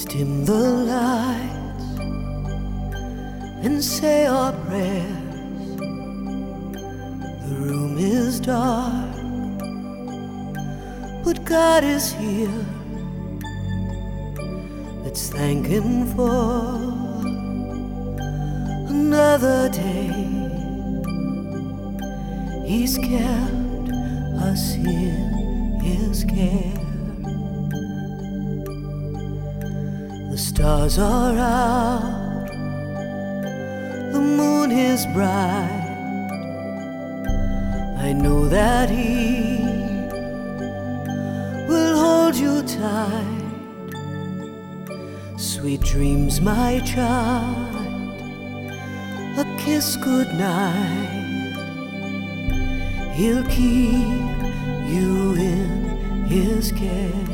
dim the lights and say our prayers. The room is dark, but God is here. Let's thank Him for another day. He's kept us in His care. The stars are out, the moon is bright. I know that He will hold you tight. Sweet dreams, my child, a kiss goodnight. He'll keep you in His care.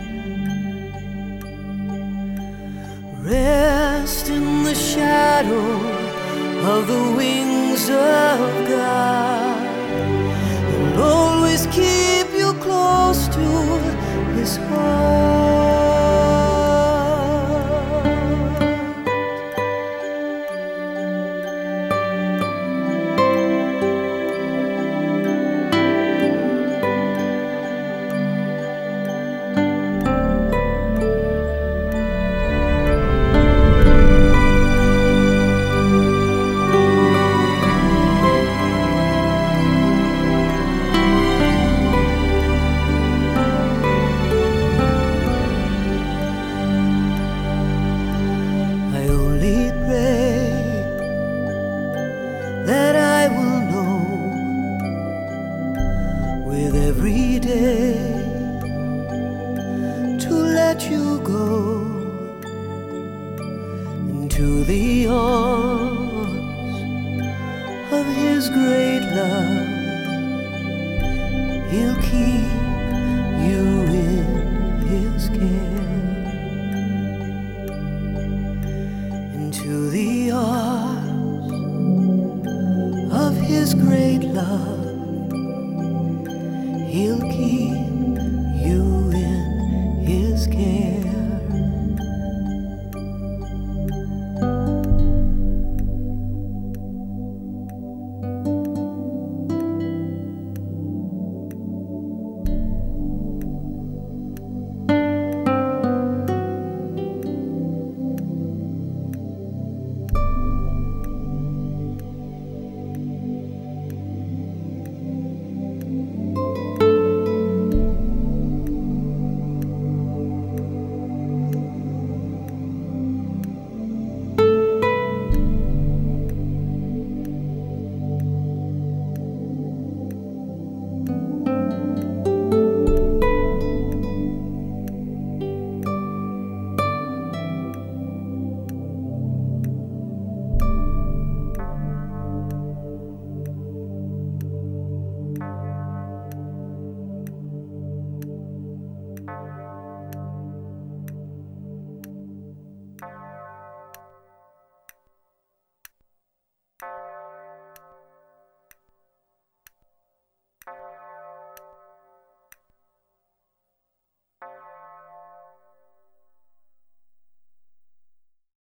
Rest in the shadow of the wings of God. He'll always keep you close to His heart. That I will know with every day to let you go into the arms of His great love. He'll keep you in His care. Into the arms of His great love.